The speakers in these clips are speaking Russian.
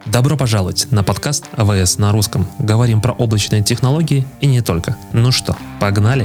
Добро пожаловать на подкаст АВС на русском. Говорим про облачные технологии и не только. Ну что, погнали?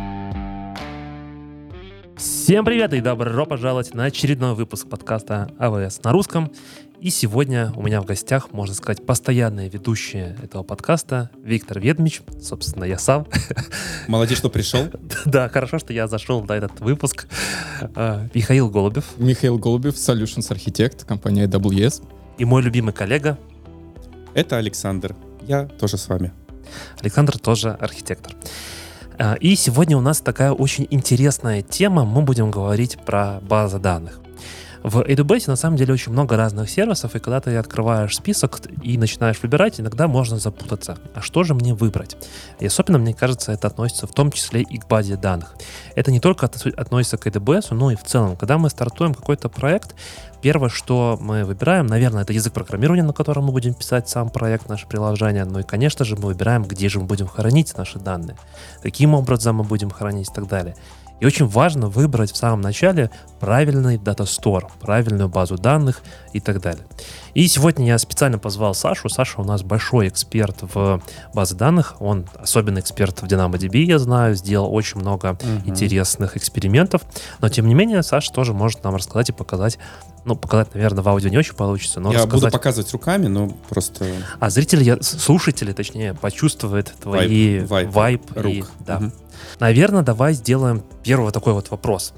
Всем привет и добро пожаловать на очередной выпуск подкаста АВС на русском. И сегодня у меня в гостях, можно сказать, постоянные ведущие этого подкаста Виктор Ведмич, собственно, я сам. Молодец, что пришел. Да, хорошо, что я зашел на этот выпуск. Михаил Голубев. Михаил Голубев, Solutions Architect, компания AWS. И мой любимый коллега. Это Александр. Я тоже с вами. Александр тоже архитектор. И сегодня у нас такая очень интересная тема. Мы будем говорить про базы данных. В AWS на самом деле очень много разных сервисов, и когда ты открываешь список и начинаешь выбирать, иногда можно запутаться. А что же мне выбрать? И особенно, мне кажется, это относится в том числе и к базе данных. Это не только относится к AWS, но и в целом. Когда мы стартуем какой-то проект, первое, что мы выбираем, наверное, это язык программирования, на котором мы будем писать сам проект, наше приложение. Ну и, конечно же, мы выбираем, где же мы будем хранить наши данные, каким образом мы будем хранить и так далее. И очень важно выбрать в самом начале правильный дата-стор, правильную базу данных и так далее. И сегодня я специально позвал Сашу. Саша у нас большой эксперт в базе данных. Он особенно эксперт в DynamoDB, я знаю, сделал очень много интересных экспериментов. Но, тем не менее, Саша тоже может нам рассказать и показать. Ну, показать, наверное, в аудио не очень получится, но я буду показывать руками, но просто... А зрители, слушатели, точнее, почувствуют твои вайб рук. Да. Наверное, давай сделаем первый такой вот вопрос.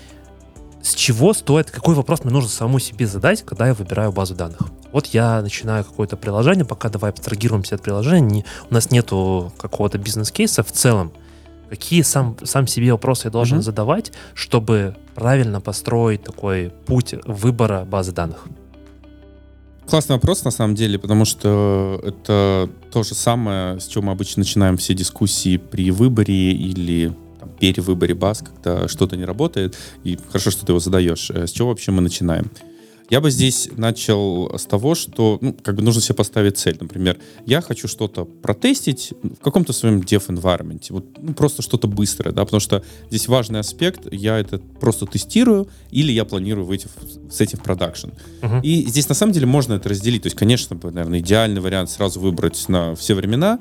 С чего стоит, какой вопрос мне нужно самому себе задать, когда я выбираю базу данных? Вот я начинаю какое-то приложение, пока давай абстрагируемся от приложения, у нас нету какого-то бизнес-кейса в целом. Какие сам себе вопросы я должен задавать, чтобы правильно построить такой путь выбора базы данных? Классный вопрос, на самом деле, потому что это то же самое, с чего мы обычно начинаем все дискуссии при выборе или перевыборе баз, когда что-то не работает, и хорошо, что ты его задаешь. С чего вообще мы начинаем? Я бы здесь начал с того, что нужно себе поставить цель. Например, я хочу что-то протестить в каком-то своем dev-environment. Вот, просто что-то быстрое, да, потому что здесь важный аспект. Я это просто тестирую или я планирую выйти с этим в продакшн. И здесь на самом деле можно это разделить. То есть, конечно, наверное, идеальный вариант сразу выбрать на все времена.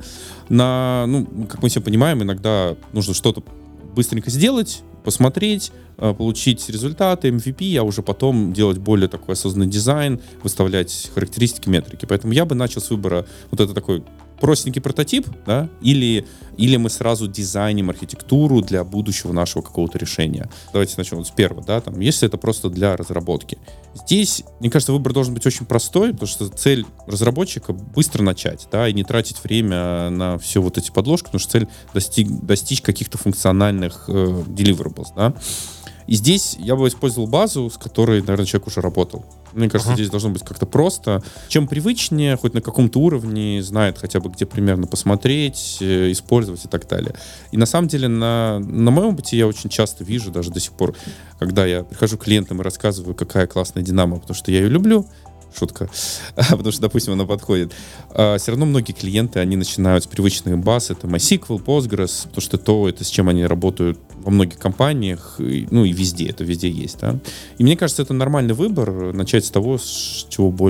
Как мы все понимаем, иногда нужно что-то быстренько сделать, посмотреть, получить результаты, MVP, а уже потом делать более такой осознанный дизайн, выставлять характеристики, метрики. Поэтому я бы начал с выбора вот это такой простенький прототип, да, или мы сразу дизайним архитектуру для будущего нашего какого-то решения. Давайте начнем с первого, да, если это просто для разработки. Здесь, мне кажется, выбор должен быть очень простой, потому что цель разработчика быстро начать, да, и не тратить время на все вот эти подложки, потому что цель достичь каких-то функциональных deliverables, да. И здесь я бы использовал базу, с которой, наверное, человек уже работал. Мне кажется, здесь должно быть как-то просто. Чем привычнее, хоть на каком-то уровне, знает хотя бы, где примерно посмотреть, использовать и так далее. И на самом деле на моем опыте я очень часто вижу, даже до сих пор, когда я прихожу к клиентам и рассказываю, какая классная Динамо, потому что я ее люблю, шутка, потому что, допустим, она подходит. Все равно многие клиенты, они начинают с привычных баз, это MySQL, Postgres, потому что это с чем они работают во многих компаниях, и везде, это везде есть, да. И мне кажется, это нормальный выбор, начать с того, с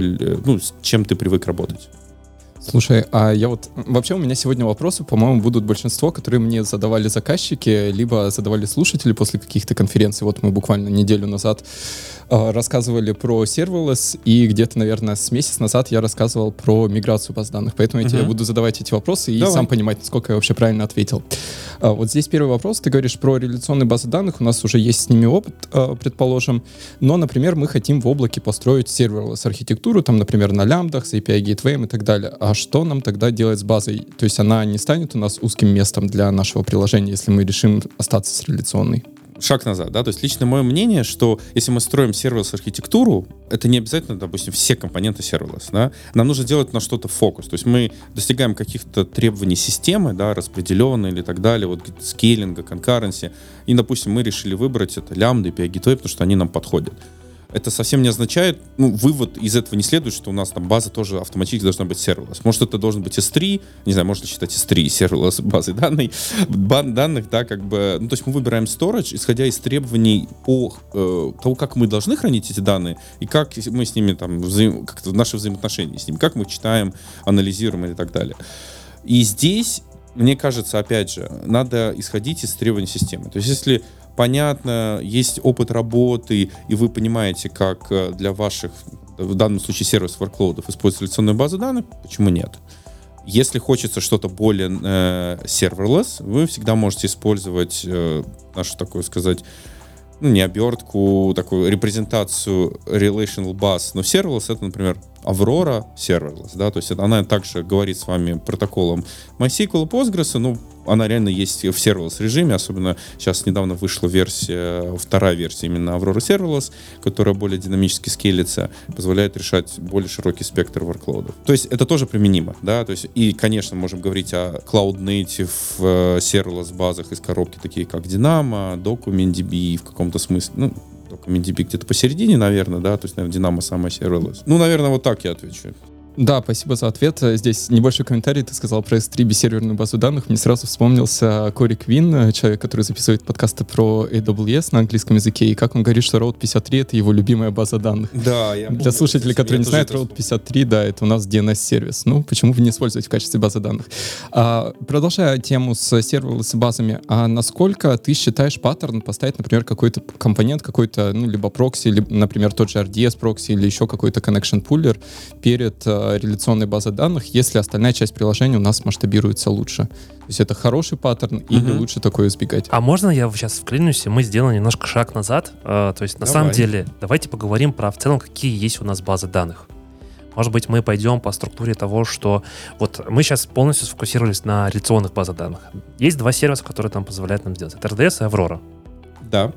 чем ты привык работать. Слушай, вообще у меня сегодня вопросы, по-моему, будут большинство, которые мне задавали заказчики, либо задавали слушатели после каких-то конференций. Вот мы буквально неделю назад рассказывали про serverless, и где-то, наверное, с месяц назад я рассказывал про миграцию баз данных. Поэтому я тебе буду задавать эти вопросы и сам понимать, насколько я вообще правильно ответил. Вот здесь первый вопрос. Ты говоришь про реляционные базы данных. У нас уже есть с ними опыт, предположим. Но, например, мы хотим в облаке построить serverless архитектуру, например, на лямбдах, с API Gateway и так далее. А что нам тогда делать с базой? То есть она не станет у нас узким местом для нашего приложения, если мы решим остаться с реляционной? Шаг назад, да, то есть лично мое мнение, что если мы строим сервис-архитектуру, это не обязательно, допустим, все компоненты сервис, да, нам нужно делать на что-то фокус, то есть мы достигаем каких-то требований системы, да, распределенной или так далее, вот скейлинга, конкуренции, и, допустим, мы решили выбрать это лямбда и API Gateway, потому что они нам подходят. это совсем не означает, вывод из этого не следует, что у нас там база тоже автоматически должна быть serverless. Может, это должен быть S3, не знаю, можно считать S3 serverless базой данных, да, как бы, то есть мы выбираем storage, исходя из требований по того, как мы должны хранить эти данные, и как мы с ними там, как-то наши взаимоотношения с ними, как мы их читаем, анализируем и так далее. И здесь, мне кажется, опять же, надо исходить из требований системы. То есть если понятно, есть опыт работы, и вы понимаете, как для ваших, в данном случае, сервис-ворклоудов использовать реляционную базу данных, почему нет? Если хочется что-то более serverless, вы всегда можете использовать нашу, такую сказать, не обертку, такую репрезентацию relational bus, но serverless — это, например, Aurora serverless, да, то есть она также говорит с вами протоколом MySQL и Postgres, она реально есть в serverless режиме, особенно сейчас недавно вышла вторая версия именно Aurora serverless, которая более динамически скейлится, позволяет решать более широкий спектр workload'ов. То есть это тоже применимо, да, то есть и, конечно, можем говорить о cloud-native serverless базах из коробки, такие как Dynamo, DocumentDB в каком-то смысле, DocumentDB где-то посередине, наверное, да, то есть, наверное, Dynamo самая serverless. Наверное, вот так я отвечу. Да, спасибо за ответ. Здесь небольшой комментарий. Ты сказал про S3 бессерверную базу данных. Мне сразу вспомнился Кори Квин, человек, который записывает подкасты про AWS на английском языке, и как он говорит, что Route 53 — это его любимая база данных. Да, я помню. Для слушателей, которые не знают, Route 53, да, это у нас DNS-сервис. Почему бы не использовать в качестве базы данных? Продолжая тему с serverless базами, насколько ты считаешь паттерн поставить, например, какой-то компонент, какой-то, либо прокси, либо, например, тот же RDS прокси или еще какой-то connection puller перед реляционной базы данных, если остальная часть приложения у нас масштабируется лучше? То есть это хороший паттерн или лучше такое избегать? А можно я сейчас вклинюсь, и мы сделаем немножко шаг назад? То есть на самом деле давайте поговорим про в целом, какие есть у нас базы данных. Может быть, мы пойдем по структуре того, что вот мы сейчас полностью сфокусировались на реляционных базах данных. Есть два сервиса, которые там позволяют нам сделать. Это RDS и Aurora. Да.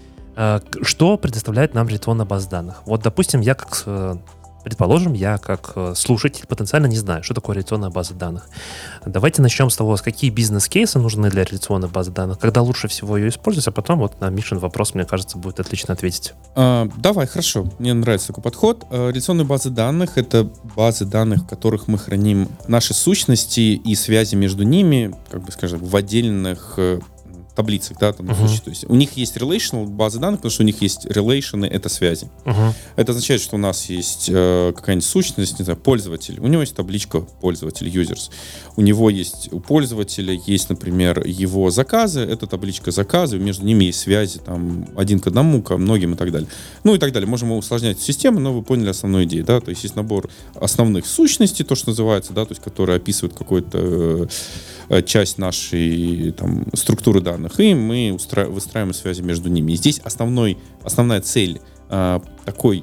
Что предоставляет нам реляционная база данных? Вот, допустим, предположим, я как слушатель потенциально не знаю, что такое реляционная база данных. Давайте начнем с того, какие бизнес-кейсы нужны для реляционной базы данных, когда лучше всего ее использовать, а потом вот на Мишин вопрос, мне кажется, будет отлично ответить. Давай, хорошо. Мне нравится такой подход. Реляционные базы данных — это базы данных, в которых мы храним наши сущности и связи между ними, в отдельных таблицах, да, там, случае. То есть у них есть relational базы данных, потому что у них есть relations, это связи. Это означает, что у нас есть какая-нибудь сущность, не знаю, пользователь. У него есть табличка пользователь, users. У пользователя есть, например, его заказы, это табличка заказы, между ними есть связи, там, один к одному, ко многим и так далее. И так далее. Можем усложнять систему, но вы поняли основную идею, да, то есть есть набор основных сущностей, то, что называется, да, то есть которые описывают какую-то часть нашей там структуры данных, и мы выстраиваем связи между ними. И здесь основная цель такой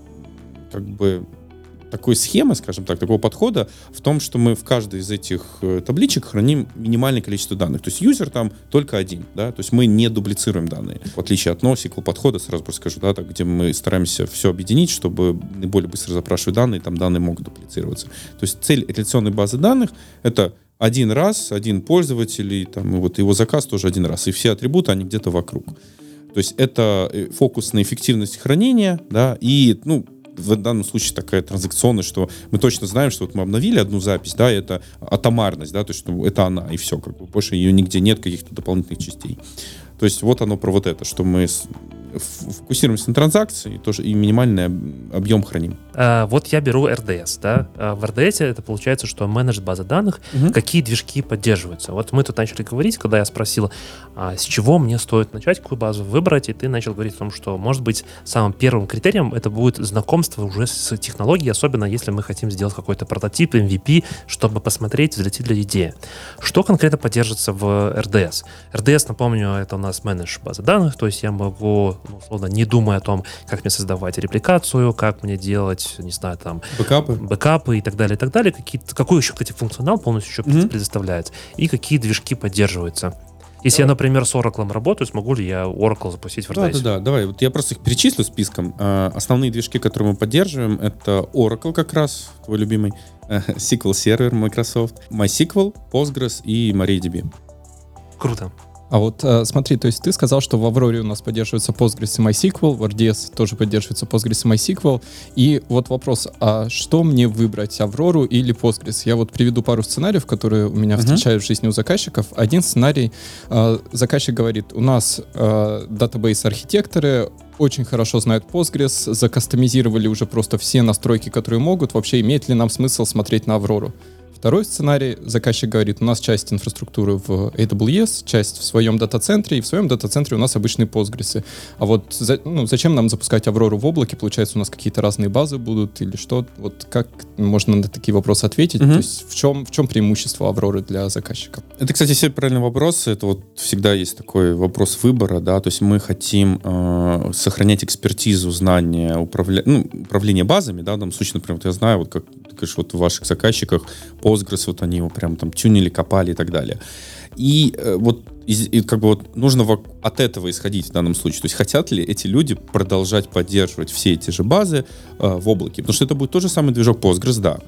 схемы, скажем так, такого подхода в том, что мы в каждой из этих табличек храним минимальное количество данных. То есть юзер там только один, да, то есть мы не дублицируем данные. В отличие от NoSQL подхода, сразу скажу, да, где мы стараемся все объединить, чтобы наиболее быстро запрашивать данные, там данные могут дуплицироваться. То есть цель реляционной базы данных — это один раз, один пользователь, и там вот его заказ тоже один раз, и все атрибуты, они где-то вокруг. То есть это фокус на эффективность хранения, да, и, в данном случае такая транзакционность, что мы точно знаем, что вот мы обновили одну запись, да, это атомарность, да, то есть это она, и все, больше ее нигде нет, каких-то дополнительных частей. То есть вот оно про вот это, что мы фокусируемся на транзакции тоже и минимальный объем храним. Вот я беру RDS, да. В RDS это получается, что менедж базы данных, какие движки поддерживаются. Вот мы тут начали говорить, когда я спросил, с чего мне стоит начать, какую базу выбрать, и ты начал говорить о том, что, может быть, самым первым критерием это будет знакомство уже с технологией, особенно если мы хотим сделать какой-то прототип, MVP, чтобы посмотреть, взлетит ли идея. Что конкретно поддерживается в RDS? RDS, напомню, это у нас менедж базы данных, то есть я могу, условно, не думая о том, как мне создавать репликацию, как мне делать, не знаю, там... Бэкапы и так далее, какой еще, кстати, функционал полностью еще предоставляется, и какие движки поддерживаются. Если я, например, с Oracle работаю, смогу ли я Oracle запустить в RDS? Да, давай. Вот я просто их перечислю списком. Основные движки, которые мы поддерживаем, это Oracle как раз, твой любимый, SQL Server Microsoft, MySQL, Postgres и MariaDB. Круто. А вот смотри, то есть ты сказал, что в Авроре у нас поддерживается Postgres и MySQL, в RDS тоже поддерживается Postgres и MySQL. И вот вопрос, а что мне выбрать, Аврору или Postgres? Я вот приведу пару сценариев, которые у меня встречают в жизни у заказчиков. Один сценарий, заказчик говорит, у нас датабейс-архитекторы очень хорошо знают Postgres, закастомизировали уже просто все настройки, которые могут. Вообще, имеет ли нам смысл смотреть на Аврору? Второй сценарий, заказчик говорит, у нас часть инфраструктуры в AWS, часть в своем дата-центре, и в своем дата-центре у нас обычные Postgres. А вот зачем нам запускать Аврору в облаке? Получается, у нас какие-то разные базы будут или что? Вот как можно на такие вопросы ответить? То есть в чем преимущество Авроры для заказчика? Это, кстати, все правильные вопросы. Это вот всегда есть такой вопрос выбора, да, то есть мы хотим сохранять экспертизу, знания, управление базами, да, в данном случае, например, вот я знаю, вот как ты говоришь, вот в ваших заказчиках Postgres, вот они его прям там тюнили, копали и так далее. И вот как бы вот нужно от этого исходить в данном случае. То есть хотят ли эти люди продолжать поддерживать все эти же базы в облаке? Потому что это будет тот же самый движок Postgres, да.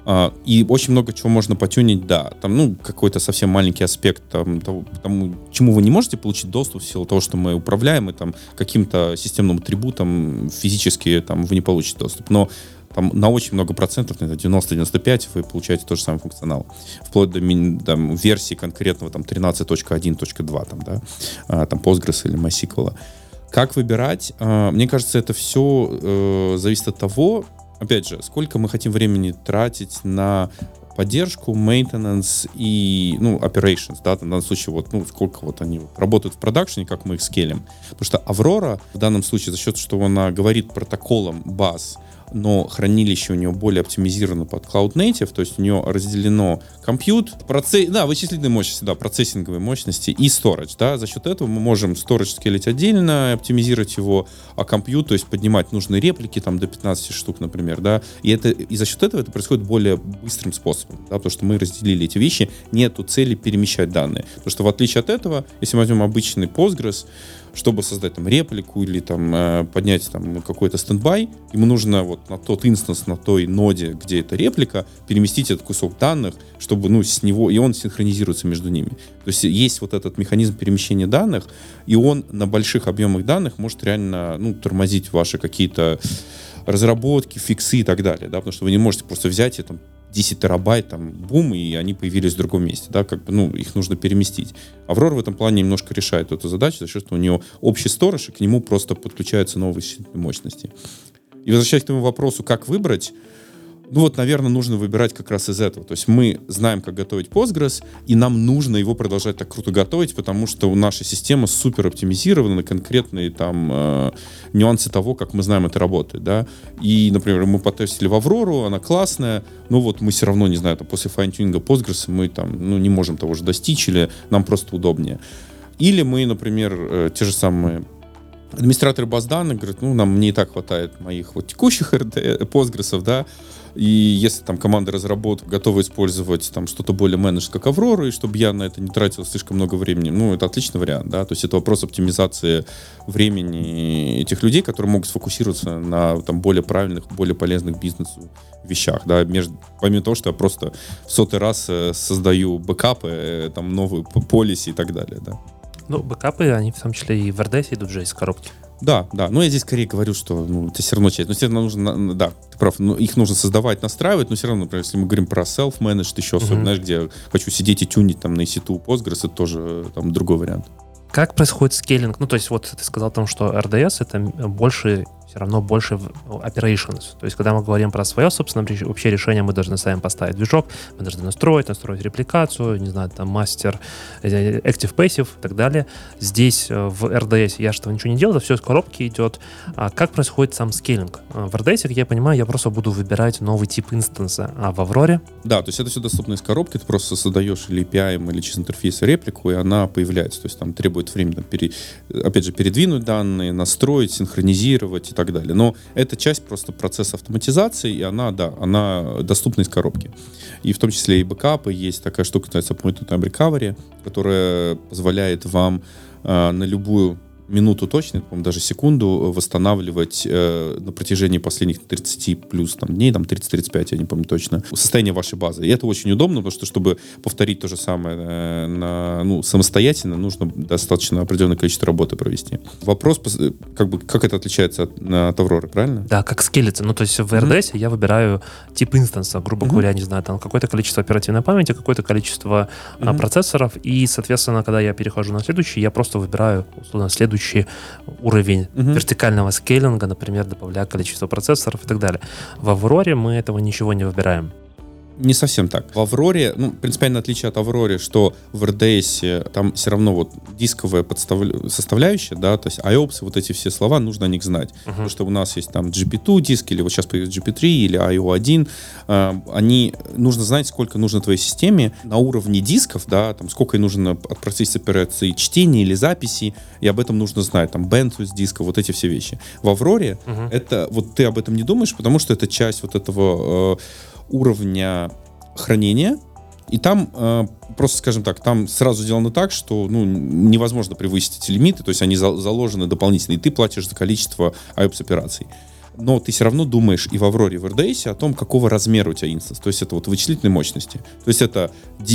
И очень много чего можно потюнить, да. Там, какой-то совсем маленький аспект тому, чему вы не можете получить доступ в силу того, что мы управляем, и там каким-то системным атрибутом физически там вы не получите доступ. Но там на очень много процентов, 90-95, вы получаете тот же самый функционал. Вплоть до версии конкретного 13.1.2, там Postgres или MySQL. Как выбирать? Мне кажется, это все зависит от того, опять же, сколько мы хотим времени тратить поддержку, maintenance и, operations, да, в данном случае, сколько они работают в продакшене, как мы их скелим. Потому что Аврора в данном случае за счет, что она говорит протоколом баз, но хранилище у нее более оптимизировано под Cloud Native, то есть у нее разделено compute, вычислительные мощности, да, процессинговые мощности и storage, да, за счет этого мы можем storage скелить отдельно, оптимизировать его, а compute, то есть поднимать нужные реплики, там, до 15 штук, например, да, и за счет этого это происходит более быстрым способом, да, потому что мы разделили эти вещи, нету цели перемещать данные, потому что в отличие от этого, если мы возьмем обычный Postgres, чтобы создать реплику или поднять какой-то стендбай, ему нужно на тот инстанс, на той ноде, где эта реплика, переместить этот кусок данных, чтобы с него, и он синхронизируется между ними. То есть есть этот механизм перемещения данных, и он на больших объемах данных может реально тормозить ваши какие-то разработки, фиксы и так далее, да, потому что вы не можете просто взять и 10 терабайт, бум, и они появились в другом месте, да, их нужно переместить. Аврора в этом плане немножко решает эту задачу, за счет, что у него общий сторож, и к нему просто подключаются новые мощности. И возвращаясь к тому вопросу, как выбрать, наверное, нужно выбирать как раз из этого. То есть мы знаем, как готовить Postgres, и нам нужно его продолжать так круто готовить, потому что наша система супер оптимизирована на конкретные нюансы того, как мы знаем, это работает, да. И, например, мы потестили в Аврору, она классная, но мы все равно, не знаю, после файн-тюнинга Postgres мы не можем того же достичь, или нам просто удобнее. Или мы, например, те же самые администраторы баз данных говорят, нам не и так хватает моих текущих Postgres'ов, да, и если команда разработок готова использовать что-то более менедж, как Аврору, и чтобы я на это не тратил слишком много времени, это отличный вариант, да, то есть это вопрос оптимизации времени этих людей, которые могут сфокусироваться на более правильных, более полезных бизнесу вещах, да, помимо того, что я просто в 100-й раз создаю бэкапы, новые полиси и так далее, да. Бэкапы, они в том числе и в RDS идут же из коробки. Да, но я здесь скорее говорю, что это все равно часть. Но все равно нужно, да, ты прав, их нужно создавать, настраивать, но все равно, например, если мы говорим про self-managed еще особенно, знаешь, где я хочу сидеть и тюнить на EC2 Postgres, это тоже другой вариант. Как происходит скейлинг? То есть ты сказал о том, что RDS это больше operations. То есть, когда мы говорим про свое, собственно, вообще решение, мы должны сами поставить движок, мы должны настроить репликацию, не знаю, мастер, active passive и так далее. Здесь в RDS я что ничего не делаю, это все из коробки идет. А как происходит сам скейлинг? В RDS, как я понимаю, я просто буду выбирать новый тип инстанса, а в Авроре? Да, то есть это все доступно из коробки, ты просто создаешь или API, или через интерфейс реплику, и она появляется. То есть требует времени, опять же, передвинуть данные, настроить, синхронизировать и так далее. Но это часть просто процесса автоматизации, и она доступна из коробки. И в том числе и бэкапы. Есть такая штука, называется Point in Time Recovery, которая позволяет вам на любую минуту точно, по-моему, даже секунду восстанавливать на протяжении последних 30 плюс дней, 30-35, я не помню точно, состояние вашей базы. И это очень удобно, потому что, чтобы повторить то же самое самостоятельно, нужно достаточно определенное количество работы провести. Вопрос, как это отличается от Авроры, правильно? Да, как скелется. То есть в RDS я выбираю тип инстанса, грубо говоря, не знаю, какое-то количество оперативной памяти, какое-то количество процессоров, и, соответственно, когда я перехожу на следующий, я просто выбираю, условно, следующий уровень вертикального скейлинга, например, добавляя количество процессоров и так далее. В Авроре мы этого ничего не выбираем. Не совсем так. В Авроре, принципиальное отличие от Авроре, что в RDS там все равно дисковая составляющая, да, то есть IOPS, эти все слова, нужно о них знать. Потому что у нас есть там GP2 диск, или сейчас появится GP3, или IO1, нужно знать, сколько нужно твоей системе на уровне дисков, да, сколько ей нужно от процесса операции чтения или записи, и об этом нужно знать, bandwidth диска, эти все вещи. В Авроре это, ты об этом не думаешь, потому что это часть этого уровня хранения, и там просто, скажем так, там сразу сделано так, что невозможно превысить эти лимиты, то есть они заложены дополнительно, и ты платишь за количество IOPS операций. Но ты все равно думаешь и в Авроре, и в RDS о том, какого размера у тебя инстанс, то есть это вычислительной мощности. То есть это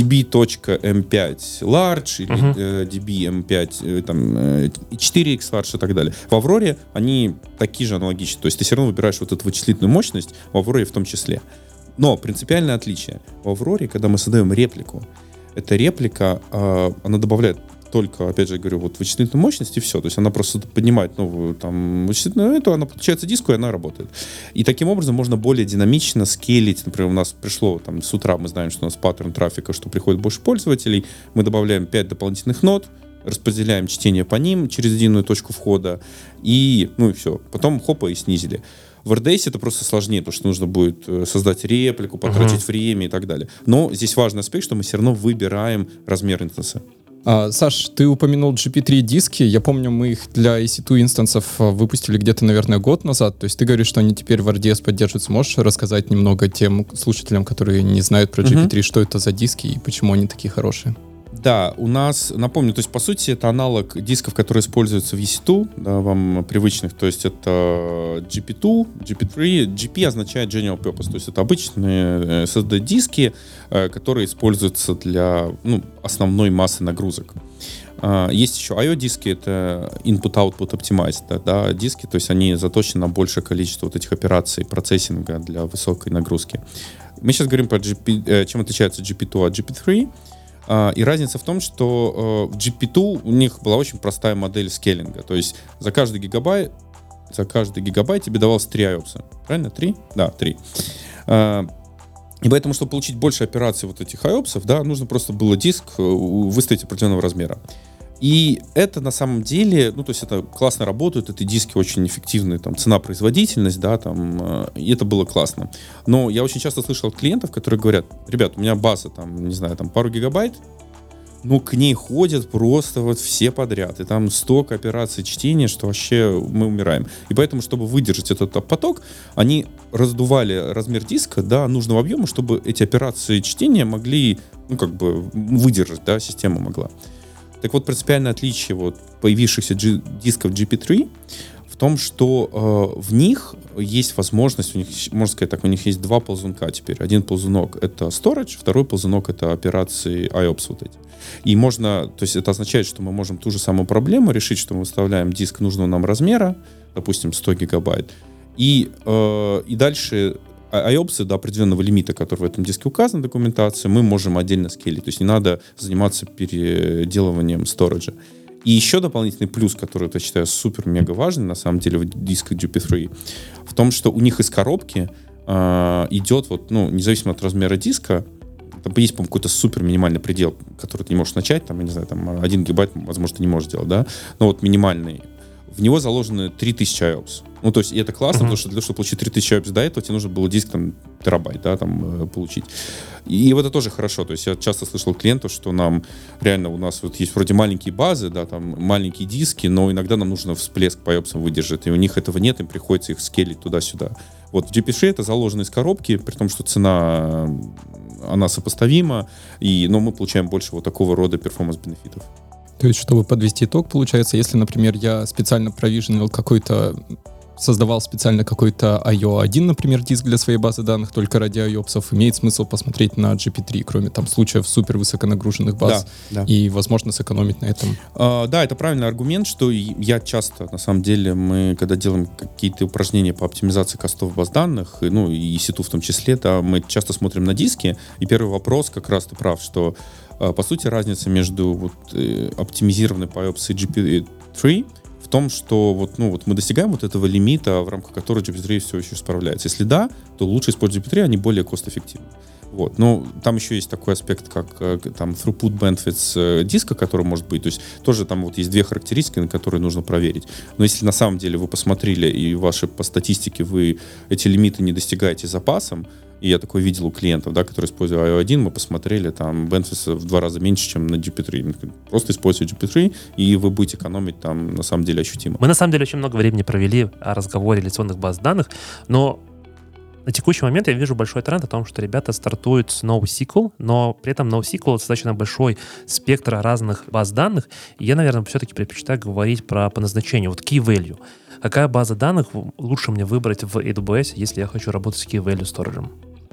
db.m5 large или db.m5 4x large и так далее. В Авроре они такие же аналогичные, то есть ты все равно выбираешь эту вычислительную мощность, в Авроре в том числе. Но принципиальное отличие. В Авроре, когда мы создаем реплику, эта реплика, она добавляет только, опять же, говорю, вычислительную мощность и все. То есть она просто поднимает новую вычислительную, она подключается к диску, и она работает. И таким образом можно более динамично скейлить. Например, у нас пришло с утра, мы знаем, что у нас паттерн трафика, что приходит больше пользователей. Мы добавляем 5 дополнительных нод, распределяем чтение по ним через единую точку входа, и все. Потом хопа и снизили. В RDS это просто сложнее, потому что нужно будет создать реплику, потратить время и так далее. Но здесь важный аспект, что мы все равно выбираем размер инстанса. Саш, ты упомянул GP3 диски. Я помню, мы их для EC2 инстансов выпустили где-то, наверное, год назад. То есть ты говоришь, что они теперь в RDS поддерживаются. Можешь рассказать немного тем слушателям, которые не знают про GP3, что это за диски и почему они такие хорошие? Да, у нас, напомню, то есть, по сути, это аналог дисков, которые используются в EC2, да, вам привычных, то есть это GP2, GP3, GP означает General Purpose, то есть это обычные SSD-диски, которые используются для основной массы нагрузок. Есть еще IO-диски, это Input-Output Optimized, да, диски, то есть они заточены на большее количество этих операций процессинга для высокой нагрузки. Мы сейчас говорим про чем отличается GP2 от GP3. И разница в том, что в GP2 у них была очень простая модель скейлинга. То есть за каждый гигабайт тебе давалось 3 IOPS. Правильно? 3? Да, 3. И поэтому, чтобы получить больше операций этих IOPS, да, нужно просто было диск выставить определенного размера. И это на самом деле, то есть это классно работает, эти диски очень эффективные, цена-производительность, да, и это было классно. Но я очень часто слышал от клиентов, которые говорят: ребят, у меня база, пару гигабайт, но к ней ходят просто все подряд, и там столько операций чтения, что вообще мы умираем. И поэтому, чтобы выдержать этот поток, они раздували размер диска до нужного объема, чтобы эти операции чтения могли, выдержать, да, система могла. Так вот, принципиальное отличие появившихся дисков GP3 в том, что в них есть возможность, у них, можно сказать так, у них есть 2 ползунка теперь. Один ползунок — это storage, второй ползунок — это операции IOPS эти. И можно, то есть это означает, что мы можем ту же самую проблему решить, что мы выставляем диск нужного нам размера, допустим, 100 гигабайт, и дальше IOPS до определенного лимита, который в этом диске указан в документации, мы можем отдельно скейлить. То есть не надо заниматься переделыванием сториджа. И еще дополнительный плюс, который я считаю супер-мега важный, на самом деле, в дисках GP3, в том, что у них из коробки идет, независимо от размера диска, там есть, по-моему, какой-то супер-минимальный предел, который ты не можешь начать, я не знаю, 1 гигабайт, возможно, ты не можешь сделать, да, но минимальный. В него заложены 3000 IOPS. То есть, и это классно, потому что для того, чтобы получить 3000 IOPS до этого, тебе нужно было диск терабайт, да, получить. И это тоже хорошо. То есть я часто слышал клиентов, что нам реально у нас есть вроде маленькие базы, да, маленькие диски, но иногда нам нужно всплеск по IOPS выдержать, и у них этого нет, им приходится их скейлить туда-сюда. В GP3 это заложено из коробки, при том, что цена, она сопоставима, но мы получаем больше такого рода перформанс-бенефитов. То есть, чтобы подвести итог, получается, если, например, я специально провиженил создавал специально какой-то IO1, например, диск для своей базы данных только ради IOPS, имеет смысл посмотреть на GP3, кроме там случаев супер высоконагруженных баз, и, возможно, сэкономить на этом. Да, это правильный аргумент, что я часто, на самом деле, мы, когда делаем какие-то упражнения по оптимизации костов баз данных, ну, и сету в том числе, да, мы часто смотрим на диски, и первый вопрос, как раз ты прав, что, по сути, разница между оптимизированной по IOPS и GP3 в том, что мы достигаем этого лимита, в рамках которого GPT-3 все еще справляется. Если да, то лучше использовать GPT-3, они более кост-эффективны. Но там еще есть такой аспект, как там throughput benefits диска, который может быть. То есть тоже там есть две характеристики, на которые нужно проверить. Но если на самом деле вы посмотрели и ваши по статистике вы эти лимиты не достигаете запасом, и я такое видел у клиентов, да, которые используют IO1, мы посмотрели, там, benefits в 2 раза меньше, чем на GP3. Просто используйте GP3, и вы будете экономить там, на самом деле, ощутимо. Мы, на самом деле, очень много времени провели о разговоре реляционных баз данных, но на текущий момент я вижу большой тренд о том, что ребята стартуют с NoSQL, но при этом NoSQL достаточно большой спектр разных баз данных, и я, наверное, все-таки предпочитаю говорить по назначению. Key value. Какая база данных лучше мне выбрать в AWS, если я хочу работать с Key Value Storage?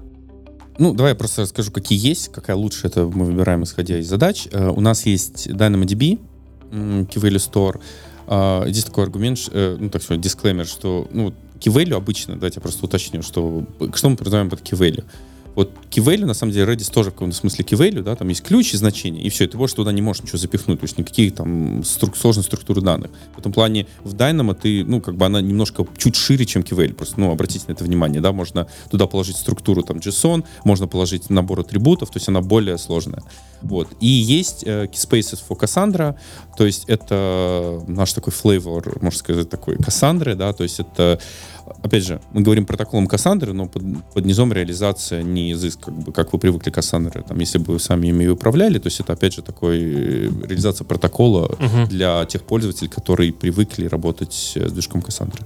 Давай я просто расскажу, какие есть, какая лучше, это мы выбираем, исходя из задач. У нас есть DynamoDB, Key Value Store. Здесь такой аргумент, дисклеймер, что Key Value обычно, давайте я просто уточню, что мы подразумеваем под Key Value. Key Value, на самом деле, Redis тоже в каком-то смысле Key Value, да, там есть ключ и значение, и все, и ты больше туда не можешь ничего запихнуть, то есть никаких там сложной структуры данных. В этом плане в Dynamo ты, она немножко чуть шире, чем Key Value, просто, обратите на это внимание, да, можно туда положить структуру там JSON, можно положить набор атрибутов, то есть она более сложная. И есть Keyspaces for Cassandra, то есть это наш такой флейвор, можно сказать, такой Cassandra, да, то есть это, опять же, мы говорим протоколом Cassandra, но под низом реализация не язык, как вы привыкли к Cassandra, там, если бы вы сами ими управляли, то есть это, опять же, такой реализация протокола для тех пользователей, которые привыкли работать с движком Cassandra.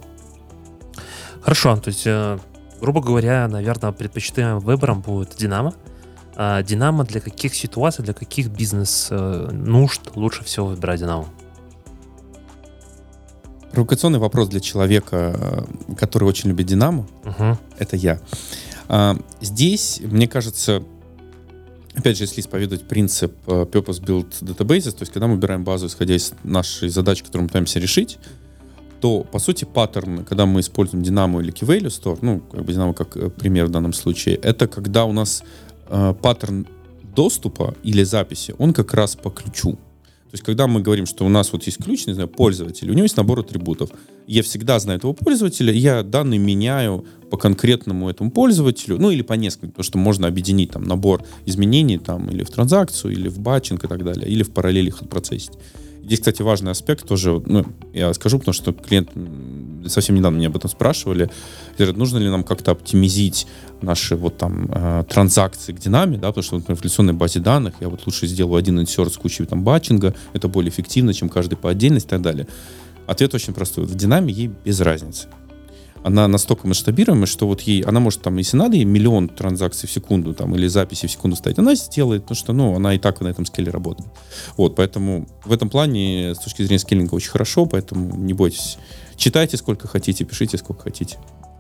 Хорошо, то есть, грубо говоря, наверное, предпочитаемым выбором будет Dynamo. А Dynamo для каких ситуаций, для каких бизнес-нужд лучше всего выбирать Dynamo? Провокационный вопрос для человека, который очень любит Dynamo. Это я. Здесь, мне кажется, опять же, если исповедовать принцип Purpose-Built Databases, то есть когда мы выбираем базу, исходя из нашей задачи, которую мы пытаемся решить, то, по сути, паттерн, когда мы используем Dynamo или Key Value Store, Dynamo как пример в данном случае, это когда у нас паттерн доступа или записи, он как раз по ключу. То есть, когда мы говорим, что у нас есть ключ, не знаю, пользователь, у него есть набор атрибутов. Я всегда знаю этого пользователя, я данные меняю по конкретному этому пользователю, или по нескольким, потому что можно объединить там набор изменений там или в транзакцию, или в батчинг и так далее, или в параллели их отпроцессить. Здесь, кстати, важный аспект тоже, я скажу, потому что клиент совсем недавно меня об этом спрашивали, говорят, нужно ли нам как-то оптимизить наши транзакции к Dynamo, да, потому что, например, в реляционной базе данных я лучше сделаю один insert с кучей батчинга, это более эффективно, чем каждый по отдельности и так далее. Ответ очень простой. В Dynamo ей без разницы. Она настолько масштабируемая, что она может, если надо, ей 1 миллион транзакций в секунду или записей в секунду ставить, она сделает, потому что, она и так на этом скейле работает. Поэтому в этом плане, с точки зрения скейлинга, очень хорошо, поэтому не бойтесь. Читайте сколько хотите, пишите сколько хотите.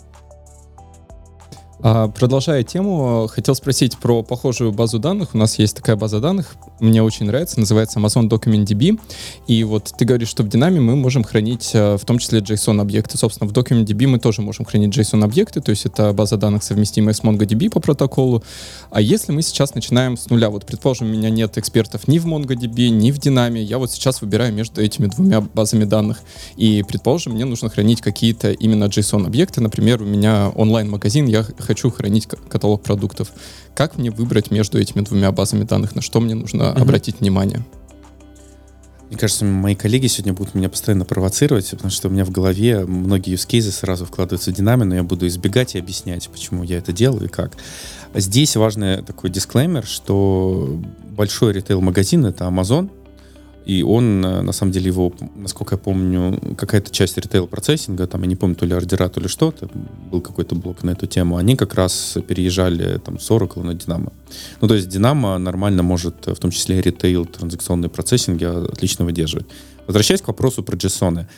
Продолжая тему, хотел спросить про похожую базу данных. У нас есть такая база данных, мне очень нравится, называется Amazon DocumentDB. И ты говоришь, что в Dynamo мы можем хранить в том числе JSON-объекты. Собственно, в DocumentDB мы тоже можем хранить JSON-объекты, то есть это база данных, совместимая с MongoDB по протоколу. А если мы сейчас начинаем с нуля, предположим, у меня нет экспертов ни в MongoDB, ни в Dynamo, я сейчас выбираю между этими двумя базами данных. И, предположим, мне нужно хранить какие-то именно JSON-объекты. Например, у меня онлайн-магазин, я хочу хранить каталог продуктов. Как мне выбрать между этими двумя базами данных? На что мне нужно обратить внимание? Мне кажется, мои коллеги сегодня будут меня постоянно провоцировать, потому что у меня в голове многие use-кейсы сразу вкладываются в Dynamo, но я буду избегать и объяснять, почему я это делаю и как. Здесь важный такой дисклеймер, что большой ритейл-магазин — это Amazon, И он, на самом деле, его, насколько я помню, какая-то часть ритейл-процессинга, там, я не помню, то ли ордера, то ли что-то, был какой-то блок на эту тему, они как раз переезжали там с Oracle на Dynamo. Ну, то есть Dynamo нормально может, в том числе ритейл, транзакционные процессинги отлично выдерживать. Возвращаясь к вопросу про JSON.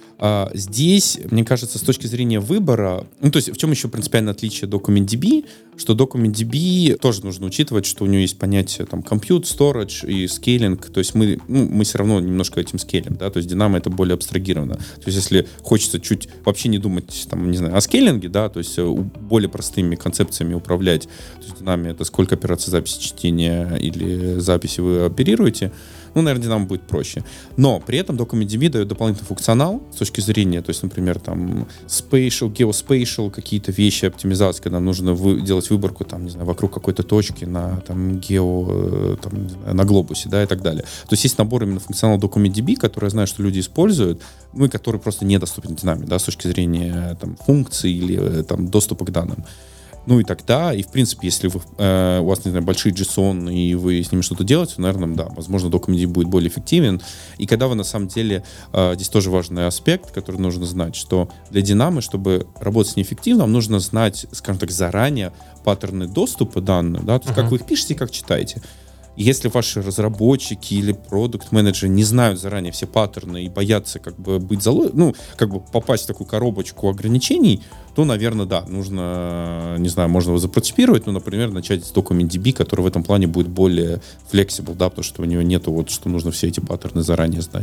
Здесь, мне кажется, с точки зрения выбора, ну, то есть в чем еще принципиальное отличие DocumentDB, что DocumentDB тоже нужно учитывать, что у него есть понятие там compute, storage и scaling, то есть мы все равно немножко этим скейлим, да, то есть Dynamo это более абстрагировано. То есть если хочется чуть вообще не думать, там, не знаю, о скейлинге, да, то есть более простыми концепциями управлять, то есть Dynamo это сколько операций записи чтения или записи вы оперируете, ну, наверное, Dynamo будет проще. Но при этом DocumentDB дает дополнительный функционал с точки зрения, то есть, например, там, spatial, geospatial, какие-то вещи, оптимизации, когда нам нужно делать выборку, там, не знаю, вокруг какой-то точки на, там, там, не знаю, на глобусе, да, и так далее. То есть есть набор именно функционала DocumentDB, который я знаю, что люди используют, ну, и который просто недоступен Dynamo, да, с точки зрения, там, функций или, там, доступа к данным. Ну и тогда, и в принципе, если у вас, не знаю, большие JSON, и вы с ними что-то делаете, наверное, да, возможно, DocumentDB будет более эффективен. И когда вы, на самом деле, здесь тоже важный аспект, который нужно знать, что для Dynamo, чтобы работать с ней эффективно, вам нужно знать, скажем так, заранее паттерны доступа данных, да, то есть как вы их пишете, как читаете. Если ваши разработчики или продукт-менеджеры не знают заранее все паттерны и боятся как бы быть ну, как бы попасть в такую коробочку ограничений, то, наверное, да, нужно, не знаю, можно его запрототипировать, но, например, начать с DocumentDB, который в этом плане будет более flexible, да, потому что у него нету вот, что нужно все эти паттерны заранее знать.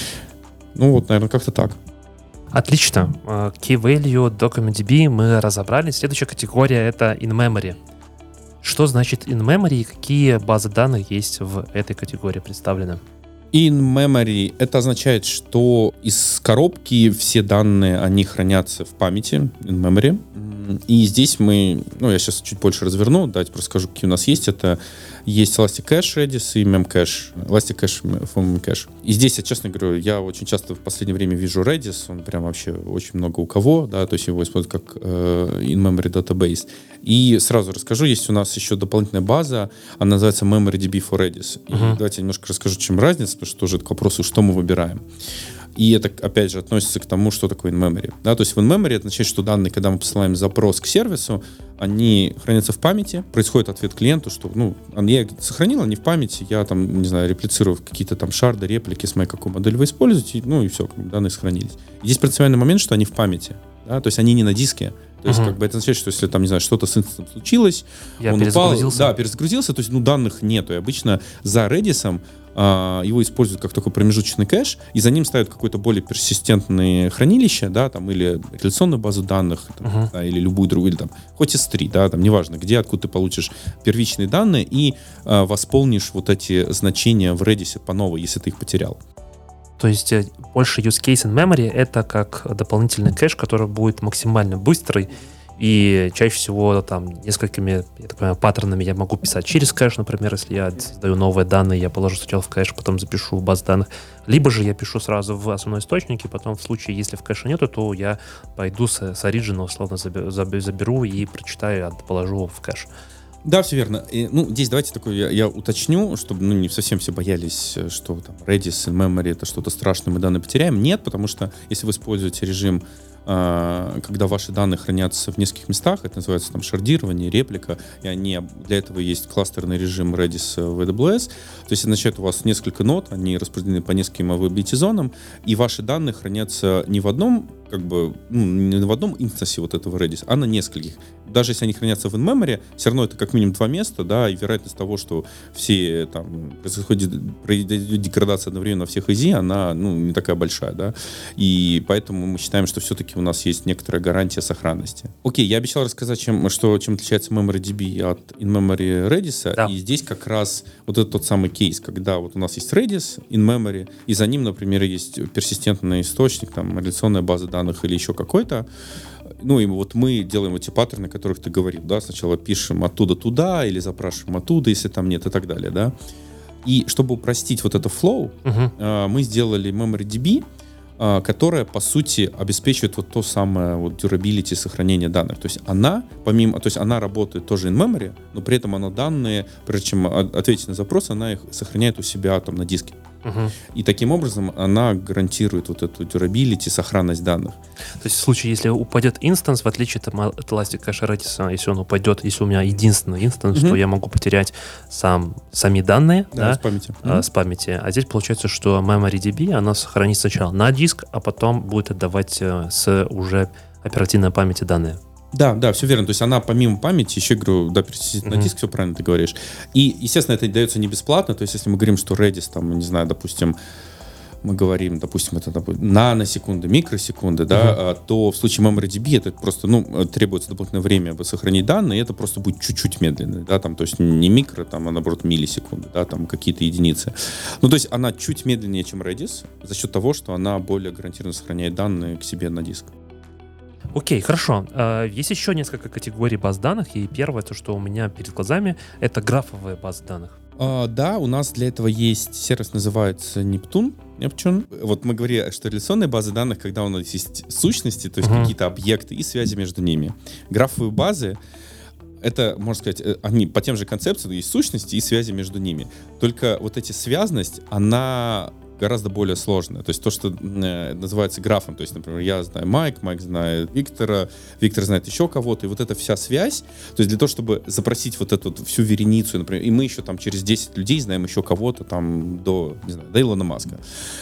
Ну, вот, наверное, как-то так. Отлично. Key value, DocumentDB мы разобрали. Следующая категория — это in-memory. Что значит in-memory и какие базы данных есть в этой категории представлены? In-memory — это означает, что из коробки все данные, они хранятся в памяти, in-memory. И здесь мы, ну, я сейчас чуть больше разверну, давайте просто скажу, какие у нас есть. Это есть ElastiCache Redis и Memcache. ElastiCache, Memcache. И здесь, я честно говорю, я очень часто в последнее время вижу Redis, он прям вообще очень много у кого, да, то есть его используют как in-memory database. И сразу расскажу, есть у нас еще дополнительная база, она называется MemoryDB for Redis. И давайте я немножко расскажу, чем разница, потому что тоже это к вопросу, что мы выбираем. И это, опять же, относится к тому, что такое in-memory. Да, то есть в in-memory это означает, что данные, когда мы посылаем запрос к сервису, они хранятся в памяти, происходит ответ клиенту, что, ну, я сохранил, они в памяти, я там, не знаю, реплицирую какие-то там шарды, реплики, смотря какую модель вы используете, ну и все, данные сохранились. И здесь принципиальный момент, что они в памяти, да, то есть они не на диске. То есть, как бы это означает, что если там, не знаю, что-то с инстансом случилось, он упал, да, перезагрузился, то есть, ну, данных нету. И обычно за Redis его используют как такой промежуточный кэш, и за ним ставят какое-то более персистентное хранилище, да, там, или реляционную базу данных, там, да, или любую другую, или там, хоть S3, да, там, неважно, где, откуда ты получишь первичные данные и восполнишь вот эти значения в Redis по новой, если ты их потерял. То есть больше use case in memory — это как дополнительный кэш, который будет максимально быстрый, и чаще всего там несколькими, я так понимаю, паттернами я могу писать через кэш, например, если я создаю новые данные, я положу сначала в кэш, потом запишу в базу данных, либо же я пишу сразу в основной источник, и потом в случае, если в кэше нету, то я пойду с origin, условно заберу и прочитаю, положу в кэш. Да, все верно. И, ну, здесь давайте такое я уточню, чтобы, ну, не совсем все боялись, что там Redis in-memory это что-то страшное, мы данные потеряем. Нет, потому что если вы используете режим, когда ваши данные хранятся в нескольких местах, это называется там шардирование, реплика, и они, для этого есть кластерный режим Redis в AWS. То есть, означает, у вас несколько нод, они распределены по нескольким availability-зонам, и ваши данные хранятся не в одном, как бы, ну, не в одном инстансе вот этого Redis, а на нескольких. Даже если они хранятся в in-memory, все равно это как минимум 2 места, да, и вероятность того, что все там произойдет деградация одновременно на всех IZ, она, ну, не такая большая, да, и поэтому мы считаем, что все-таки у нас есть некоторая гарантия сохранности. Окей, я обещал рассказать, чем отличается MemoryDB от in-memory Redis, да. И здесь как раз вот этот тот самый кейс, когда вот у нас есть Redis, in-memory, и за ним, например, есть персистентный источник, там, реляционная база данных или еще какой-то. Ну, и вот мы делаем эти паттерны, о которых ты говорил, да, сначала пишем оттуда туда или запрашиваем оттуда, если там нет, и так далее, да. И чтобы упростить вот это flow, мы сделали MemoryDB, которая, по сути, обеспечивает вот то самое вот durability сохранения данных. То есть она, она работает тоже in-memory, но при этом она данные, прежде чем ответить на запрос, она их сохраняет у себя там на диске. И таким образом она гарантирует вот эту durability, сохранность данных. То есть в случае, если упадет инстанс, в отличие от Elastic Cache Redis, если он упадет, если у меня единственный инстанс, то я могу потерять сами данные, с памяти. С памяти. А здесь получается, что MemoryDB, она сохранит сначала на диск, а потом будет отдавать с уже оперативной памяти данные. Да, все верно. То есть она помимо памяти еще, говорю, пересидит на диск, все правильно ты говоришь. И, естественно, это дается не бесплатно. То есть если мы говорим, что Redis, там, не знаю, допустим, это наносекунды, микросекунды, то в случае MemoryDB это просто, требуется дополнительное время, чтобы сохранить данные, и это просто будет чуть-чуть медленно, то есть не микро, а наоборот миллисекунды, какие-то единицы. То есть она чуть медленнее, чем Redis, за счет того, что она более гарантированно сохраняет данные к себе на диск. Окей, хорошо. Есть еще несколько категорий баз данных, и первое, то, что у меня перед глазами, это графовые базы данных. Да, у нас для этого есть сервис, называется Neptune. Вот мы говорили, что реляционные базы данных, когда у нас есть сущности, то есть какие-то объекты и связи между ними. Графовые базы, это, можно сказать, они по тем же концепциям, есть сущности и связи между ними. Только вот эта связность, она гораздо более сложная. То есть то, что называется графом. То есть, например, я знаю Майк знает Виктора, Виктор знает еще кого-то. И вот эта вся связь, то есть для того, чтобы запросить вот эту всю вереницу, например, и мы еще там через 10 людей знаем еще кого-то там до Илона Маска.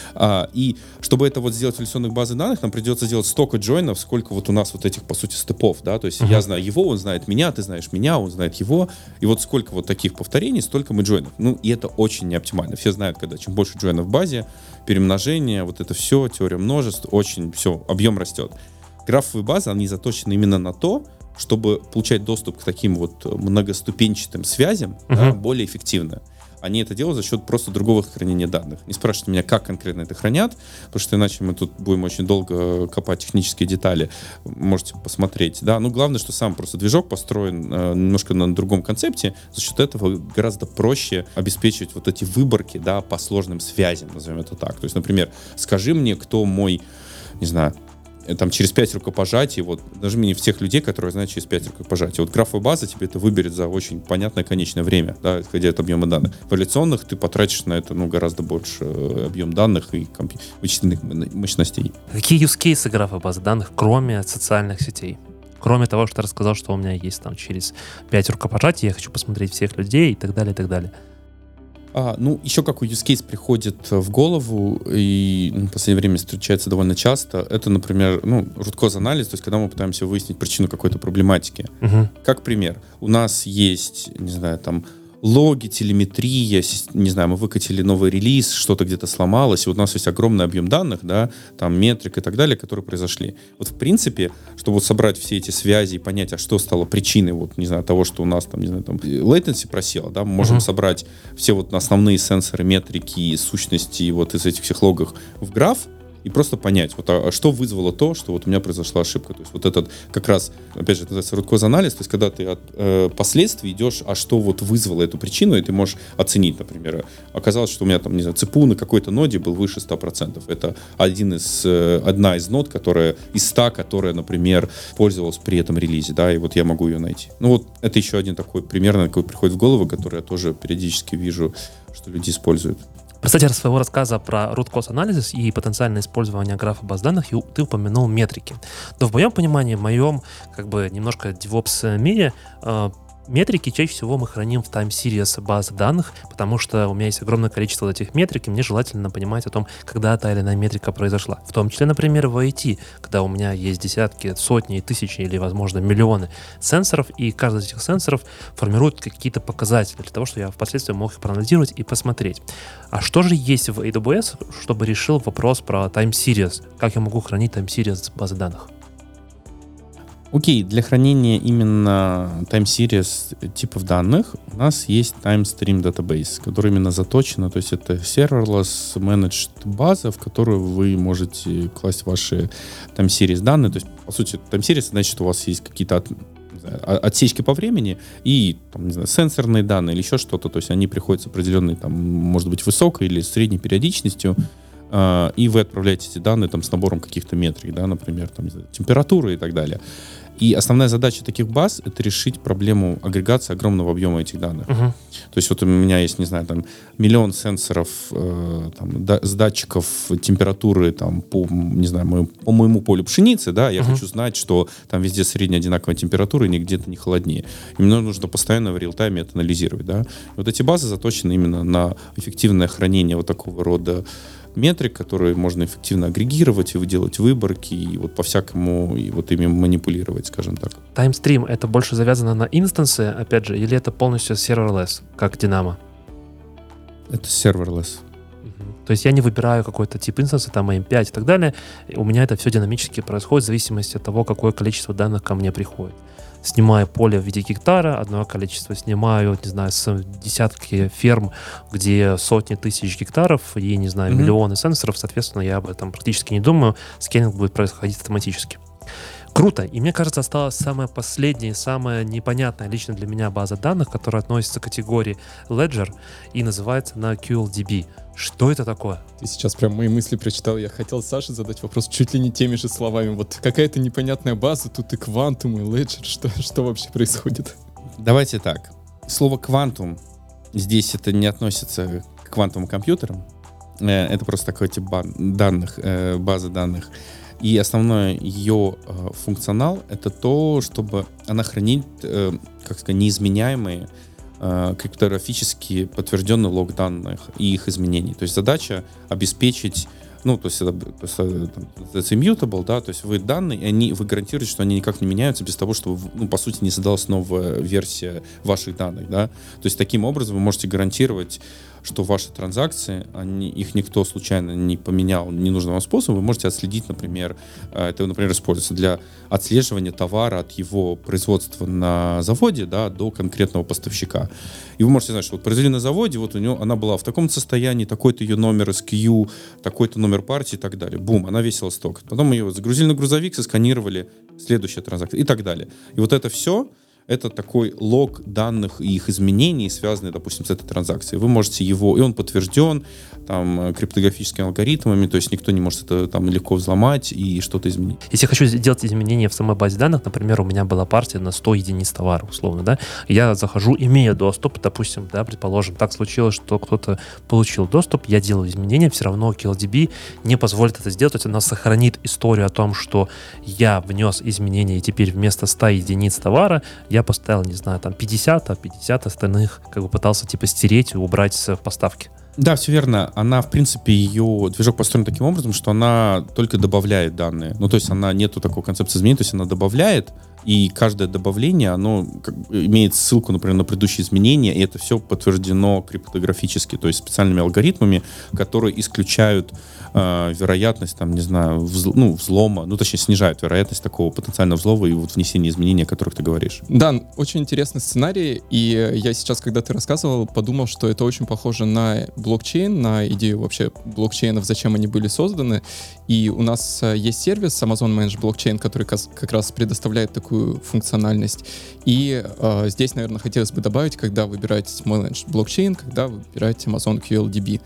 И чтобы это вот сделать в реляционных базах данных, нам придется сделать столько джойнов, сколько вот у нас вот этих, по сути, степов, да, то есть я знаю его, он знает меня, ты знаешь меня, он знает его, и вот сколько вот таких повторений, столько мы джойнов. И это очень неоптимально. Все знают, когда чем больше джойнов в базе, перемножение, вот это все, теория множеств, очень все, объем растет. Графовые базы, они заточены именно на то, чтобы получать доступ к таким вот многоступенчатым связям более эффективно. Они это делают за счет просто другого хранения данных. Не спрашивайте меня, как конкретно это хранят, потому что иначе мы тут будем очень долго копать технические детали. Можете посмотреть. Да? Главное, что сам просто движок построен немножко на другом концепте. За счет этого гораздо проще обеспечивать вот эти выборки, да, по сложным связям, назовем это так. То есть, например, скажи мне, кто мой, не знаю, там через 5 рукопожатий, вот, нажми мне всех людей, которые знают через 5 рукопожатий. Вот графовая база тебе это выберет за очень понятное конечное время, да, исходя от объема данных. В реляционных ты потратишь на это, гораздо больше объем данных и вычислительных мощностей. Какие use cases графовой базы данных, кроме социальных сетей? Кроме того, что ты рассказал, что у меня есть там через 5 рукопожатий, я хочу посмотреть всех людей и так далее, и так далее. Еще какой use case приходит в голову и в последнее время встречается довольно часто, это, например, root-cause-анализ, то есть когда мы пытаемся выяснить причину какой-то проблематики. Как пример, у нас есть, не знаю, там, логи, телеметрия, не знаю, мы выкатили новый релиз, что-то где-то сломалось, и вот у нас есть огромный объем данных, да, там метрик и так далее, которые произошли. Вот в принципе, чтобы вот собрать все эти связи и понять, а что стало причиной, вот, не знаю, того, что у нас там, не знаю, там, latency просела, да, мы можем собрать все вот основные сенсоры, метрики, сущности вот из этих всех логов в граф, и просто понять, вот, что вызвало то, что вот у меня произошла ошибка. То есть вот этот как раз, опять же, это называется root-cause-анализ, то есть когда ты от последствий идешь, а что вот вызвало эту причину, и ты можешь оценить, например, оказалось, что у меня там, не знаю, ЦПУ на какой-то ноде был выше 100%. Это одна из нод, которая из 100, которая, например, пользовалась при этом релизе, да, и вот я могу ее найти. Вот это еще один такой пример, какой приходит в голову, который я тоже периодически вижу, что люди используют. Кстати, своего рассказа про root-cause-анализ и потенциальное использование графа баз данных ты упомянул метрики. Но в моем понимании, в моем немножко DevOps мире, метрики чаще всего мы храним в time series базы данных, потому что у меня есть огромное количество этих метрик, и мне желательно понимать о том, когда та или иная метрика произошла. В том числе, например, в IT, когда у меня есть десятки, сотни, тысячи или, возможно, миллионы сенсоров, и каждый из этих сенсоров формирует какие-то показатели для того, чтобы я впоследствии мог их проанализировать и посмотреть. А что же есть в AWS, чтобы решил вопрос про time series? Как я могу хранить time series базы данных? Окей, для хранения именно time series типов данных у нас есть time stream database, который именно заточен, то есть это serverless managed база, в которую вы можете класть ваши time series данные. То есть, по сути, time series значит, что у вас есть какие-то отсечки по времени и там, не знаю, сенсорные данные или еще что-то. То есть они приходят с определенной, там, может быть, высокой или средней периодичностью, и вы отправляете эти данные там, с набором каких-то метрик, да, например, там, температуры и так далее. И основная задача таких баз — это решить проблему агрегации огромного объема этих данных. То есть вот у меня есть, не знаю, там миллион сенсоров, с датчиков температуры там, по моему полю пшеницы, да, я хочу знать, что там везде средняя одинаковая температура и нигде-то не холоднее. И мне нужно постоянно в реал-тайме это анализировать. Да. Вот эти базы заточены именно на эффективное хранение вот такого рода метрик, которые можно эффективно агрегировать и делать выборки, и вот по-всякому и вот ими манипулировать, скажем так. Таймстрим — это больше завязано на инстансы, опять же, или это полностью serverless, как Dynamo? Это serverless. То есть я не выбираю какой-то тип инстанса, там AM5 и так далее. У меня это все динамически происходит в зависимости от того, какое количество данных ко мне приходит. Снимаю поле в виде гектара, одно количество снимаю, не знаю, с десятки ферм, где сотни тысяч гектаров и, не знаю, миллионы сенсоров, соответственно, я об этом практически не думаю, скейлинг будет происходить автоматически. Круто. И мне кажется, осталась самая последняя, самая непонятная лично для меня база данных, которая относится к категории Ledger и называется на QLDB. Что это такое? Ты сейчас прям мои мысли прочитал. Я хотел Саше задать вопрос чуть ли не теми же словами. Вот какая-то непонятная база, тут и квантум, и Ledger. Что вообще происходит? Давайте так. Слово «квантум» здесь это не относится к квантовым компьютерам. Это просто такой тип данных, база данных. И основной ее функционал — это то, чтобы она хранит, неизменяемые криптографически подтвержденный лог данных и их изменений. То есть задача обеспечить, это immutable, да, то есть вы данные, и вы гарантируете, что они никак не меняются без того, чтобы, по сути, не создалась новая версия ваших данных, да. То есть таким образом вы можете гарантировать, что ваши транзакции, их никто случайно не поменял ненужным вам способом. Вы можете отследить, например, это, используется для отслеживания товара от его производства на заводе, да, до конкретного поставщика. И вы можете знать, что вот произвели на заводе, вот у нее она была в таком состоянии, такой-то ее номер SKU, такой-то номер партии и так далее. Бум, она весила столько. Потом ее загрузили на грузовик, сосканировали, следующая транзакция и так далее. И вот это все — это такой лог данных и их изменений, связанные, допустим, с этой транзакцией. Вы можете его, и он подтвержден там криптографическими алгоритмами, то есть никто не может это там легко взломать и что-то изменить. Если я хочу сделать изменения в самой базе данных, например, у меня была партия на 100 единиц товара, условно, да, я захожу, имея доступ, допустим, да, предположим, так случилось, что кто-то получил доступ, я делаю изменения, все равно QLDB не позволит это сделать, то есть она сохранит историю о том, что я внес изменения, и теперь вместо 100 единиц товара я поставил, не знаю, там 50, а 50 остальных пытался стереть и убрать с поставки. Да, все верно. Она, в принципе, ее движок построен таким образом, что она только добавляет данные. То есть она нету такой концепции изменений, то есть она добавляет, и каждое добавление, оно имеет ссылку, например, на предыдущие изменения, и это все подтверждено криптографически, то есть специальными алгоритмами, которые исключают вероятность, там, не знаю, взлома, точнее, снижают вероятность такого потенциального взлома и внесения изменений, о которых ты говоришь. Да, очень интересный сценарий, и я сейчас, когда ты рассказывал, подумал, что это очень похоже на блокчейн, на идею вообще блокчейнов, зачем они были созданы. И у нас есть сервис Amazon Managed Blockchain, который как раз предоставляет такую функциональность. И здесь, наверное, хотелось бы добавить, когда выбираете Managed Blockchain, когда выбираете Amazon QLDB.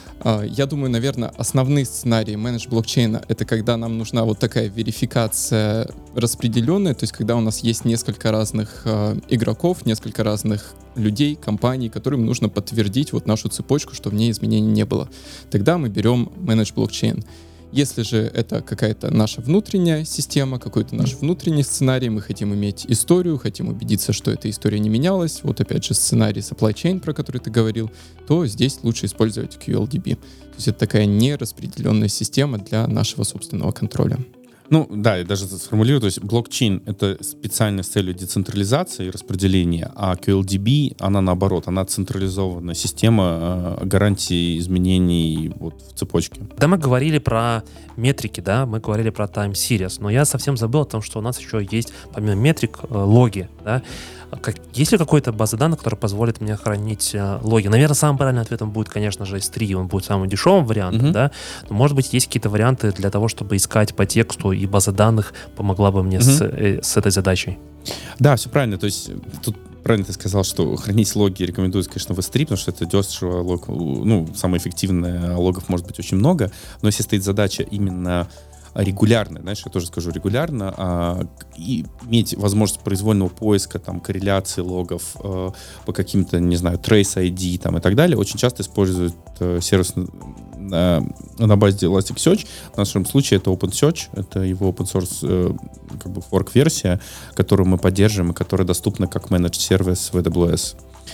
Я думаю, наверное, основные сценарии Managed блокчейна — это когда нам нужна вот такая верификация распределенная, то есть когда у нас есть несколько разных игроков, несколько разных людей, компаний, которым нужно подтвердить вот нашу цепочку, что в ней изменений не было. Тогда мы берем Managed блокчейн. Если же это какая-то наша внутренняя система, какой-то наш внутренний сценарий, мы хотим иметь историю, хотим убедиться, что эта история не менялась, вот опять же сценарий supply chain, про который ты говорил, то здесь лучше использовать QLDB. То есть это такая нераспределенная система для нашего собственного контроля. Да, я даже сформулирую, то есть блокчейн — это специально с целью децентрализации и распределения, а QLDB, она наоборот, она централизованная система гарантии изменений в цепочке. Да, мы говорили про метрики, да, мы говорили про time series, но я совсем забыл о том, что у нас еще есть, помимо метрик, логи, да. Есть ли какая-то база данных, которая позволит мне хранить логи? Наверное, самым правильным ответом будет, конечно же, S3, он будет самым дешевым вариантом, да, но, может быть, есть какие-то варианты для того, чтобы искать по тексту, и база данных помогла бы мне с этой задачей. Да, все правильно, то есть тут правильно ты сказал, что хранить логи рекомендуется, конечно, в S3, потому что это дешево, самое эффективное, логов может быть очень много, но если стоит задача именно регулярно, знаешь, я тоже скажу регулярно, и иметь возможность произвольного поиска, там, корреляции логов по каким-то, не знаю, Trace ID там, и так далее, очень часто используют сервис на базе Elasticsearch. В нашем случае это OpenSearch, это его open source как бы fork-версия, которую мы поддерживаем и которая доступна как managed сервис в AWS.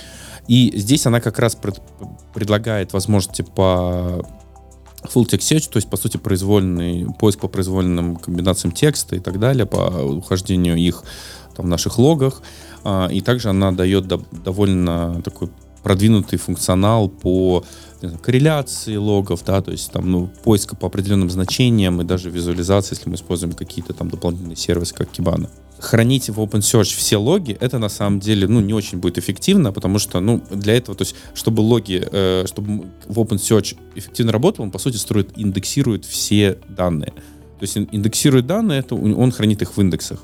И здесь она как раз предлагает возможности по full text search, то есть, по сути, произвольный поиск по произвольным комбинациям текста и так далее, по ухождению их там, в наших логах. И также она дает довольно такой продвинутый функционал по корреляции логов, да, то есть там, поиска по определенным значениям и даже визуализации, если мы используем какие-то там дополнительные сервисы, как Kibana. Хранить в OpenSearch все логи, это на самом деле, не очень будет эффективно, потому что, для этого, то есть, чтобы логи, чтобы в OpenSearch эффективно работал, он, по сути, индексирует все данные. То есть, индексирует данные, он хранит их в индексах.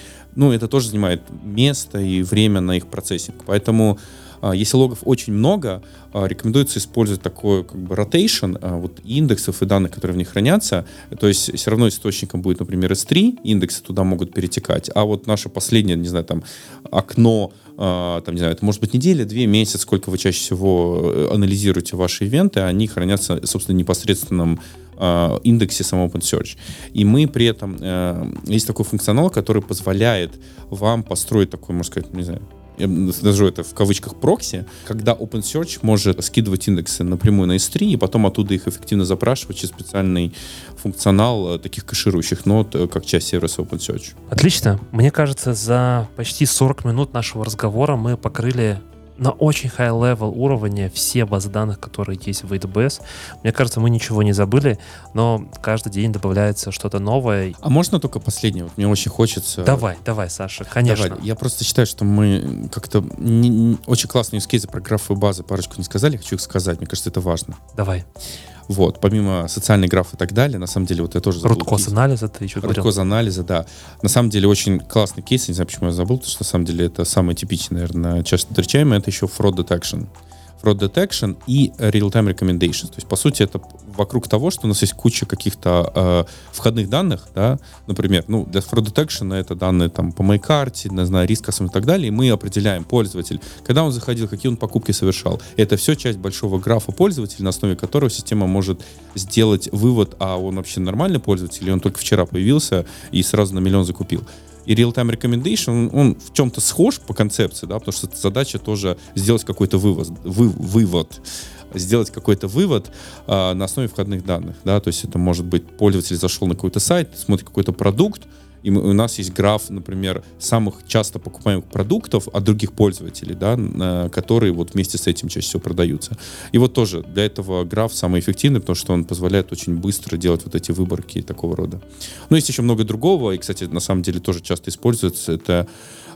Это тоже занимает место и время на их процессинг. Поэтому, если логов очень много, рекомендуется использовать такой как бы rotation вот индексов и данных, которые в них хранятся. То есть все равно источником будет, например, S3, индексы туда могут перетекать, а вот наше последнее, не знаю, там окно, там, не знаю, это может быть неделя, 2 месяца, сколько вы чаще всего анализируете ваши ивенты, они хранятся, собственно, в непосредственном индексе самого OpenSearch. И мы при этом, есть такой функционал, который позволяет вам построить такой, можно сказать, не знаю, я назову это в кавычках прокси, когда OpenSearch может скидывать индексы напрямую на S3 и потом оттуда их эффективно запрашивать через специальный функционал таких кэширующих нод, как часть сервиса OpenSearch. Отлично. Мне кажется, за почти 40 минут нашего разговора мы покрыли на очень high-level уровне все базы данных, которые есть в AWS. Мне кажется, мы ничего не забыли, но каждый день добавляется что-то новое. А можно только последнее? Вот мне очень хочется... Давай, Саша, конечно. Давай. Я просто считаю, что мы как-то очень классные юзкейсы про графовые базы парочку не сказали, хочу их сказать, мне кажется, это важно. Давай. Вот, помимо социальных граф и так далее, на самом деле, вот я тоже забыл. Root-cause-анализа ты еще говорил. Root-cause-анализа, да. На самом деле, очень классный кейс, не знаю, почему я забыл, потому что, на самом деле, это самый типичный, наверное, часто встречаемый, это еще fraud detection. Fraud detection и real-time recommendations. То есть, по сути, это вокруг того, что у нас есть куча каких-то входных данных, да, например, для fraud detection это данные там по моей карте, не знаю, рискосам и так далее, и мы определяем пользователь, когда он заходил, какие он покупки совершал. Это все часть большого графа пользователя, на основе которого система может сделать вывод, а он вообще нормальный пользователь, или он только вчера появился и сразу на 1 миллион закупил. И real-time recommendation, он в чем-то схож по концепции, да, потому что задача тоже сделать какой-то вывод, сделать какой-то вывод на основе входных данных, да, то есть это может быть пользователь зашел на какой-то сайт, смотрит какой-то продукт, и у нас есть граф, например, самых часто покупаемых продуктов от других пользователей, да, которые вот вместе с этим чаще всего продаются. И вот тоже для этого граф самый эффективный, потому что он позволяет очень быстро делать вот эти выборки такого рода. Но есть еще много другого, и, кстати, на самом деле тоже часто используется, это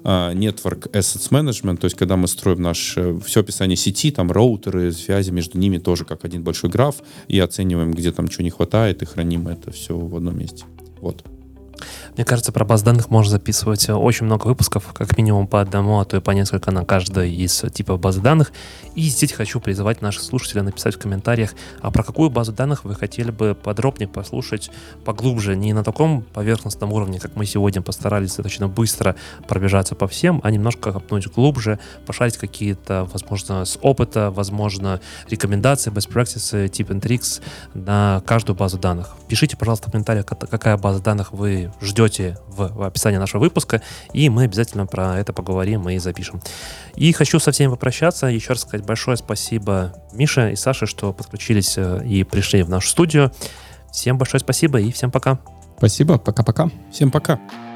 Network Assets Management, то есть когда мы строим все описание сети, там роутеры, связи между ними тоже как один большой граф, и оцениваем, где там чего не хватает, и храним это все в одном месте. Вот. Мне кажется, про баз данных можно записывать очень много выпусков, как минимум по одному, а то и по несколько на каждой из типов базы данных. И здесь хочу призывать наших слушателей написать в комментариях, а про какую базу данных вы хотели бы подробнее послушать, поглубже, не на таком поверхностном уровне, как мы сегодня постарались достаточно быстро пробежаться по всем, а немножко копнуть глубже, пошарить какие-то, возможно, с опыта, возможно, рекомендации, best practices, tip and tricks на каждую базу данных. Пишите, пожалуйста, в комментариях, какая база данных вы ждете в описании нашего выпуска, и мы обязательно про это поговорим и запишем. И хочу со всеми попрощаться, еще раз сказать большое спасибо Мише и Саше, что подключились и пришли в нашу студию. Всем большое спасибо и всем пока. Спасибо, пока-пока. Всем пока.